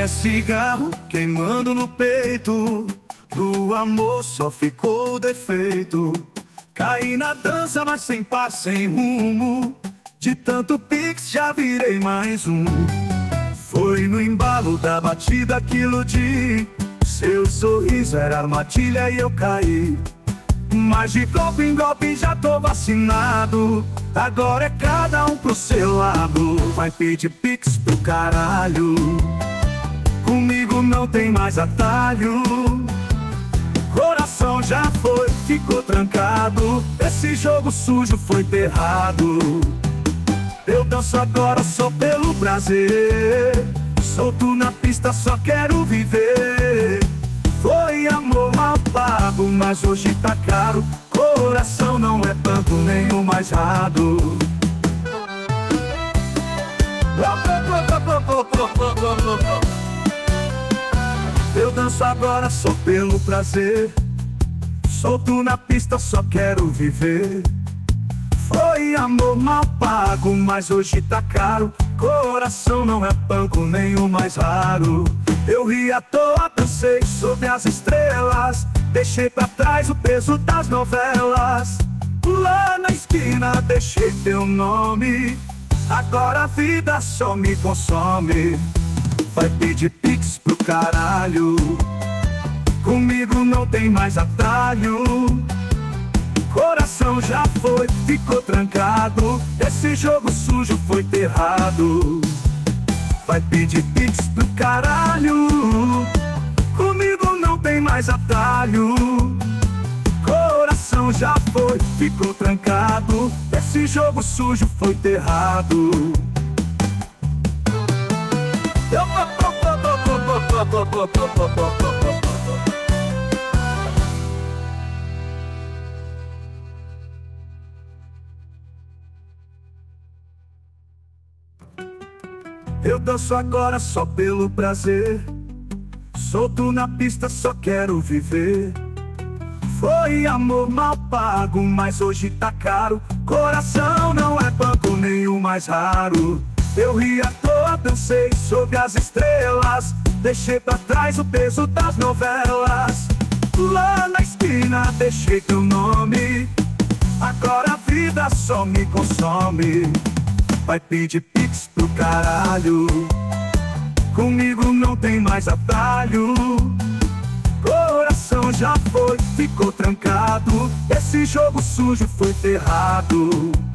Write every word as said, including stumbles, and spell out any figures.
cigarro queimando no peito, do amor só ficou defeito. Caí na dança, mas sem paz, sem rumo. De tanto pix já virei mais um. Foi no embalo da batida que iludi. Seu sorriso era armadilha e eu caí. Mas de golpe em golpe já tô vacinado. Agora é cada um pro seu lado. Vai pedir pix pro caralho. Comigo não tem mais atalho. Coração já foi, ficou trancado. Esse jogo sujo foi enterrado. Eu danço agora só pelo prazer. Solto na pista, só quero viver. Foi amor mal pago, mas hoje tá caro. Coração não é banco, nem o mais raro. Eu danço agora só pelo prazer. Solto na pista, só quero viver. Foi amor mal pago, mas hoje tá caro. Coração não é banco, nem o mais raro. Eu ri à toa, dancei sobre as estrelas. Deixei pra trás o peso das novelas. Lá na esquina deixei teu nome. Agora a vida só me consome. Vai pedir pix pro caralho. Comigo não tem mais atalho. Coração já foi, ficou trancado. Esse jogo sujo foi enterrado. Vai pedir pix pro caralho. Comigo não tem mais atalho. Coração já foi, ficou trancado. Esse jogo sujo foi enterrado. Eu danço agora só pelo prazer. Solto na pista, só quero viver. Foi amor mal pago, mas hoje tá caro. Coração não é banco, nem o mais raro. Eu ri à toa, dancei sobre as estrelas. Deixei pra trás o peso das novelas. Lá na esquina deixei teu nome. Agora a vida só me consome. Vai pedir pix pro caralho. Comigo não tem mais atalho. Coração já foi, ficou trancado. Esse jogo sujo foi enterrado.